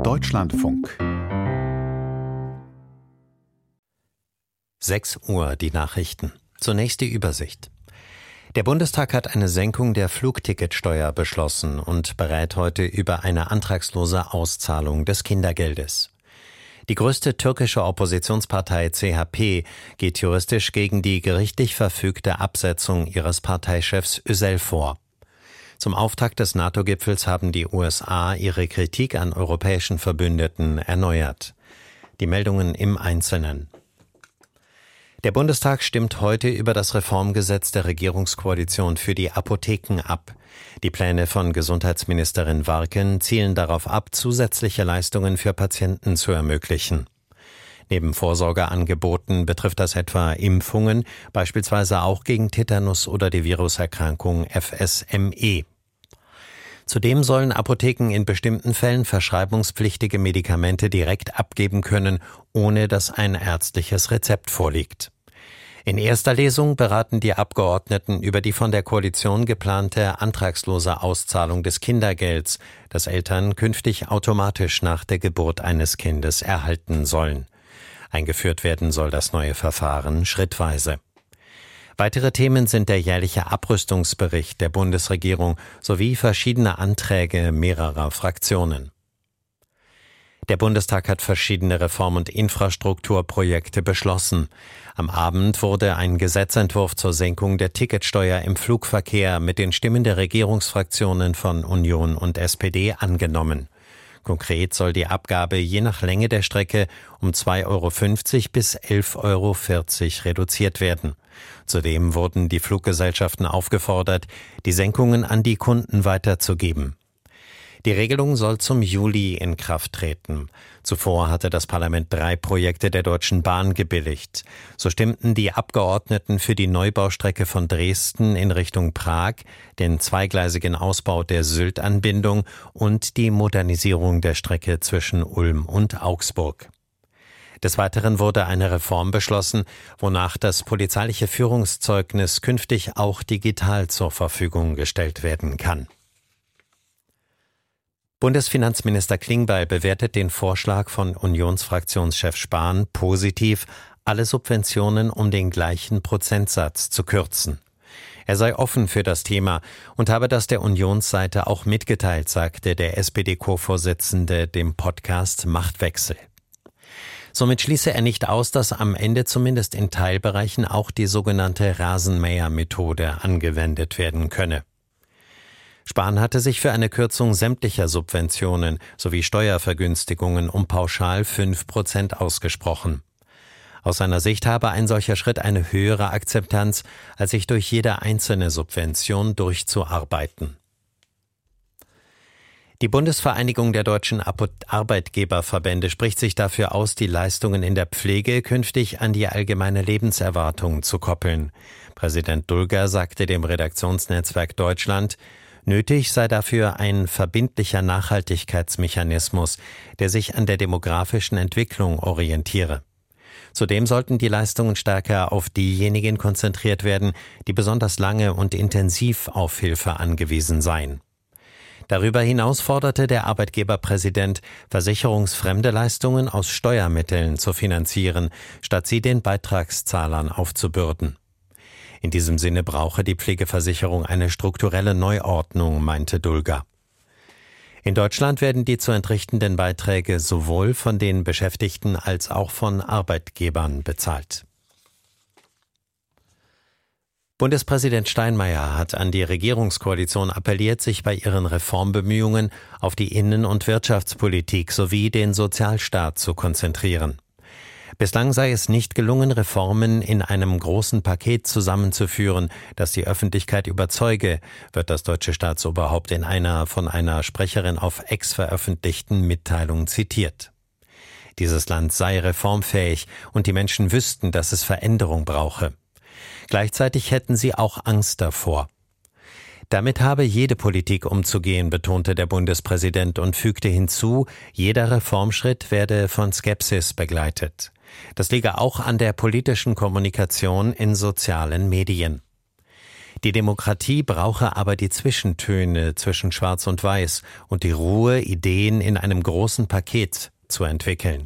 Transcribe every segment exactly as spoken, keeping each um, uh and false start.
Deutschlandfunk. sechs Uhr, die Nachrichten. Zunächst die Übersicht. Der Bundestag hat eine Senkung der Flugticketsteuer beschlossen und berät heute über eine antragslose Auszahlung des Kindergeldes. Die größte türkische Oppositionspartei C H P geht juristisch gegen die gerichtlich verfügte Absetzung ihres Parteichefs Özel vor. Zum Auftakt des NATO-Gipfels haben die U S A ihre Kritik an europäischen Verbündeten erneuert. Die Meldungen im Einzelnen. Der Bundestag stimmt heute über das Reformgesetz der Regierungskoalition für die Apotheken ab. Die Pläne von Gesundheitsministerin Warken zielen darauf ab, zusätzliche Leistungen für Patienten zu ermöglichen. Neben Vorsorgeangeboten betrifft das etwa Impfungen, beispielsweise auch gegen Tetanus oder die Viruserkrankung F S M E. Zudem sollen Apotheken in bestimmten Fällen verschreibungspflichtige Medikamente direkt abgeben können, ohne dass ein ärztliches Rezept vorliegt. In erster Lesung beraten die Abgeordneten über die von der Koalition geplante antragslose Auszahlung des Kindergelds, das Eltern künftig automatisch nach der Geburt eines Kindes erhalten sollen. Eingeführt werden soll das neue Verfahren schrittweise. Weitere Themen sind der jährliche Abrüstungsbericht der Bundesregierung sowie verschiedene Anträge mehrerer Fraktionen. Der Bundestag hat verschiedene Reform- und Infrastrukturprojekte beschlossen. Am Abend wurde ein Gesetzentwurf zur Senkung der Ticketsteuer im Flugverkehr mit den Stimmen der Regierungsfraktionen von Union und S P D angenommen. Konkret soll die Abgabe je nach Länge der Strecke um zwei Euro fünfzig bis elf Euro vierzig reduziert werden. Zudem wurden die Fluggesellschaften aufgefordert, die Senkungen an die Kunden weiterzugeben. Die Regelung soll zum Juli in Kraft treten. Zuvor hatte das Parlament drei Projekte der Deutschen Bahn gebilligt. So stimmten die Abgeordneten für die Neubaustrecke von Dresden in Richtung Prag, den zweigleisigen Ausbau der Sylt-Anbindung und die Modernisierung der Strecke zwischen Ulm und Augsburg. Des Weiteren wurde eine Reform beschlossen, wonach das polizeiliche Führungszeugnis künftig auch digital zur Verfügung gestellt werden kann. Bundesfinanzminister Klingbeil bewertet den Vorschlag von Unionsfraktionschef Spahn positiv, alle Subventionen um den gleichen Prozentsatz zu kürzen. Er sei offen für das Thema und habe das der Unionsseite auch mitgeteilt, sagte der S P D-Co-Vorsitzende dem Podcast Machtwechsel. Somit schließe er nicht aus, dass am Ende zumindest in Teilbereichen auch die sogenannte Rasenmäher-Methode angewendet werden könne. Spahn hatte sich für eine Kürzung sämtlicher Subventionen sowie Steuervergünstigungen um pauschal fünf Prozent ausgesprochen. Aus seiner Sicht habe ein solcher Schritt eine höhere Akzeptanz, als sich durch jede einzelne Subvention durchzuarbeiten. Die Bundesvereinigung der deutschen Arbeitgeberverbände spricht sich dafür aus, die Leistungen in der Pflege künftig an die allgemeine Lebenserwartung zu koppeln. Präsident Dulger sagte dem Redaktionsnetzwerk Deutschland, nötig sei dafür ein verbindlicher Nachhaltigkeitsmechanismus, der sich an der demografischen Entwicklung orientiere. Zudem sollten die Leistungen stärker auf diejenigen konzentriert werden, die besonders lange und intensiv auf Hilfe angewiesen seien. Darüber hinaus forderte der Arbeitgeberpräsident, versicherungsfremde Leistungen aus Steuermitteln zu finanzieren, statt sie den Beitragszahlern aufzubürden. In diesem Sinne brauche die Pflegeversicherung eine strukturelle Neuordnung, meinte Dulger. In Deutschland werden die zu entrichtenden Beiträge sowohl von den Beschäftigten als auch von Arbeitgebern bezahlt. Bundespräsident Steinmeier hat an die Regierungskoalition appelliert, sich bei ihren Reformbemühungen auf die Innen- und Wirtschaftspolitik sowie den Sozialstaat zu konzentrieren. Bislang sei es nicht gelungen, Reformen in einem großen Paket zusammenzuführen, das die Öffentlichkeit überzeuge, wird das deutsche Staatsoberhaupt in einer von einer Sprecherin auf X veröffentlichten Mitteilung zitiert. Dieses Land sei reformfähig und die Menschen wüssten, dass es Veränderung brauche. Gleichzeitig hätten sie auch Angst davor. Damit habe jede Politik umzugehen, betonte der Bundespräsident und fügte hinzu, jeder Reformschritt werde von Skepsis begleitet. Das liege auch an der politischen Kommunikation in sozialen Medien. Die Demokratie brauche aber die Zwischentöne zwischen Schwarz und Weiß und die Ruhe, Ideen in einem großen Paket zu entwickeln.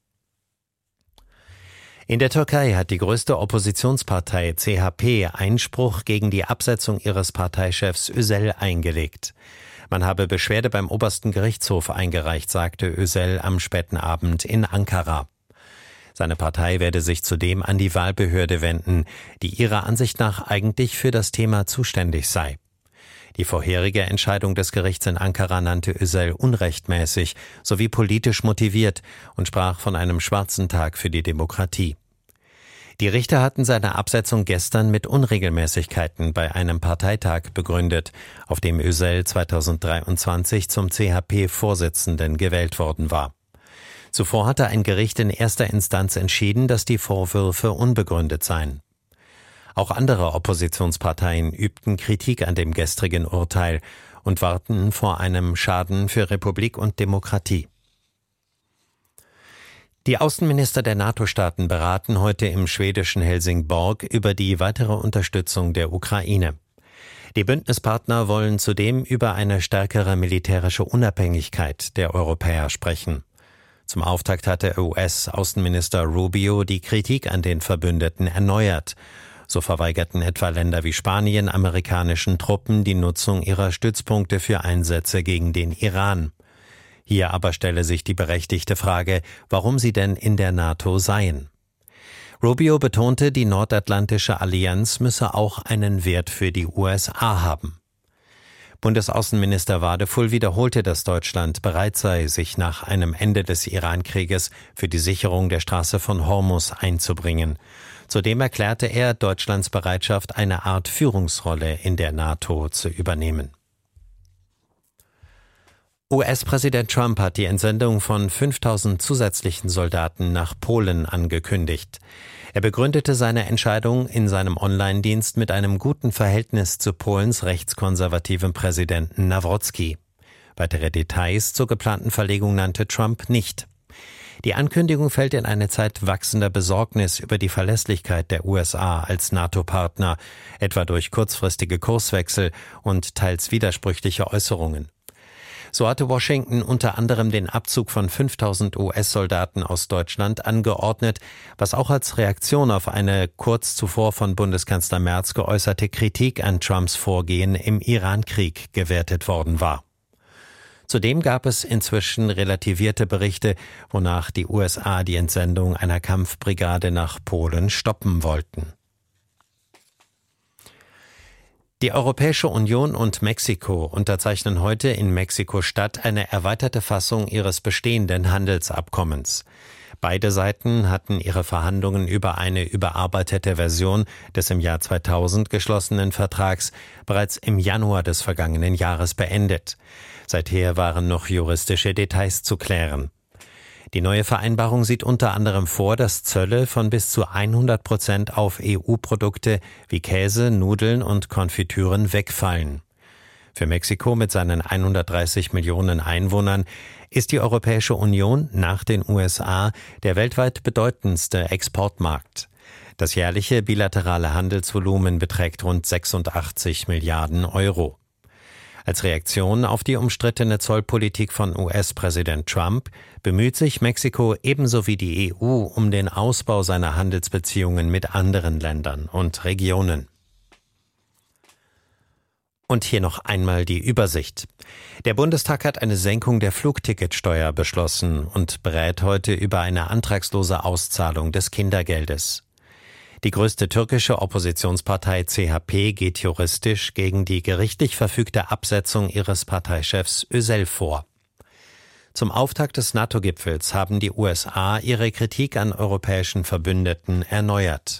In der Türkei hat die größte Oppositionspartei C H P Einspruch gegen die Absetzung ihres Parteichefs Özel eingelegt. Man habe Beschwerde beim obersten Gerichtshof eingereicht, sagte Özel am späten Abend in Ankara. Seine Partei werde sich zudem an die Wahlbehörde wenden, die ihrer Ansicht nach eigentlich für das Thema zuständig sei. Die vorherige Entscheidung des Gerichts in Ankara nannte Özel unrechtmäßig sowie politisch motiviert und sprach von einem schwarzen Tag für die Demokratie. Die Richter hatten seine Absetzung gestern mit Unregelmäßigkeiten bei einem Parteitag begründet, auf dem Özel zweitausenddreiundzwanzig zum C H P-Vorsitzenden gewählt worden war. Zuvor hatte ein Gericht in erster Instanz entschieden, dass die Vorwürfe unbegründet seien. Auch andere Oppositionsparteien übten Kritik an dem gestrigen Urteil und warnten vor einem Schaden für Republik und Demokratie. Die Außenminister der NATO-Staaten beraten heute im schwedischen Helsingborg über die weitere Unterstützung der Ukraine. Die Bündnispartner wollen zudem über eine stärkere militärische Unabhängigkeit der Europäer sprechen. Zum Auftakt hatte U S-Außenminister Rubio die Kritik an den Verbündeten erneuert. So verweigerten etwa Länder wie Spanien amerikanischen Truppen die Nutzung ihrer Stützpunkte für Einsätze gegen den Iran. Hier aber stelle sich die berechtigte Frage, warum sie denn in der NATO seien. Rubio betonte, die Nordatlantische Allianz müsse auch einen Wert für die U S A haben. Bundesaußenminister Wadefull wiederholte, dass Deutschland bereit sei, sich nach einem Ende des Iran-Krieges für die Sicherung der Straße von Hormuz einzubringen. Zudem erklärte er Deutschlands Bereitschaft, eine Art Führungsrolle in der NATO zu übernehmen. U S-Präsident Trump hat die Entsendung von fünftausend zusätzlichen Soldaten nach Polen angekündigt. Er begründete seine Entscheidung in seinem Online-Dienst mit einem guten Verhältnis zu Polens rechtskonservativen Präsidenten Nawrocki. Weitere Details zur geplanten Verlegung nannte Trump nicht. Die Ankündigung fällt in eine Zeit wachsender Besorgnis über die Verlässlichkeit der U S A als NATO-Partner, etwa durch kurzfristige Kurswechsel und teils widersprüchliche Äußerungen. So hatte Washington unter anderem den Abzug von fünftausend U S-Soldaten aus Deutschland angeordnet, was auch als Reaktion auf eine kurz zuvor von Bundeskanzler Merz geäußerte Kritik an Trumps Vorgehen im Iran-Krieg gewertet worden war. Zudem gab es inzwischen relativierte Berichte, wonach die U S A die Entsendung einer Kampfbrigade nach Polen stoppen wollten. Die Europäische Union und Mexiko unterzeichnen heute in Mexiko-Stadt eine erweiterte Fassung ihres bestehenden Handelsabkommens. Beide Seiten hatten ihre Verhandlungen über eine überarbeitete Version des im Jahr zweitausend geschlossenen Vertrags bereits im Januar des vergangenen Jahres beendet. Seither waren noch juristische Details zu klären. Die neue Vereinbarung sieht unter anderem vor, dass Zölle von bis zu hundert Prozent auf E U-Produkte wie Käse, Nudeln und Konfitüren wegfallen. Für Mexiko mit seinen hundertdreißig Millionen Einwohnern ist die Europäische Union nach den U S A der weltweit bedeutendste Exportmarkt. Das jährliche bilaterale Handelsvolumen beträgt rund sechsundachtzig Milliarden Euro. Als Reaktion auf die umstrittene Zollpolitik von U S-Präsident Trump bemüht sich Mexiko ebenso wie die E U um den Ausbau seiner Handelsbeziehungen mit anderen Ländern und Regionen. Und hier noch einmal die Übersicht. Der Bundestag hat eine Senkung der Flugticketsteuer beschlossen und berät heute über eine antragslose Auszahlung des Kindergeldes. Die größte türkische Oppositionspartei C H P geht juristisch gegen die gerichtlich verfügte Absetzung ihres Parteichefs Özel vor. Zum Auftakt des NATO-Gipfels haben die U S A ihre Kritik an europäischen Verbündeten erneuert.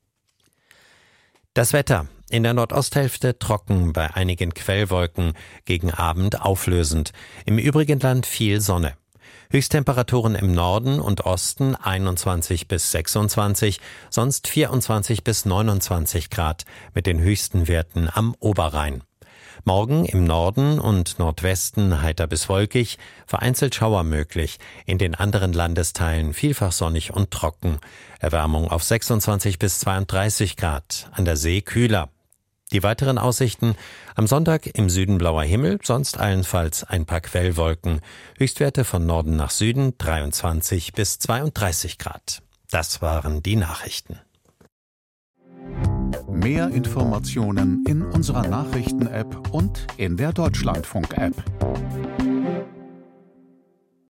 Das Wetter. In der Nordosthälfte trocken, bei einigen Quellwolken, gegen Abend auflösend. Im übrigen Land viel Sonne. Höchsttemperaturen im Norden und Osten einundzwanzig bis sechsundzwanzig, sonst vierundzwanzig bis neunundzwanzig Grad, mit den höchsten Werten am Oberrhein. Morgen im Norden und Nordwesten heiter bis wolkig, vereinzelt Schauer möglich, in den anderen Landesteilen vielfach sonnig und trocken. Erwärmung auf sechsundzwanzig bis zweiunddreißig Grad, an der See kühler. Die weiteren Aussichten: am Sonntag im Süden blauer Himmel, sonst allenfalls ein paar Quellwolken. Höchstwerte von Norden nach Süden dreiundzwanzig bis zweiunddreißig Grad. Das waren die Nachrichten. Mehr Informationen in unserer Nachrichten-App und in der Deutschlandfunk-App.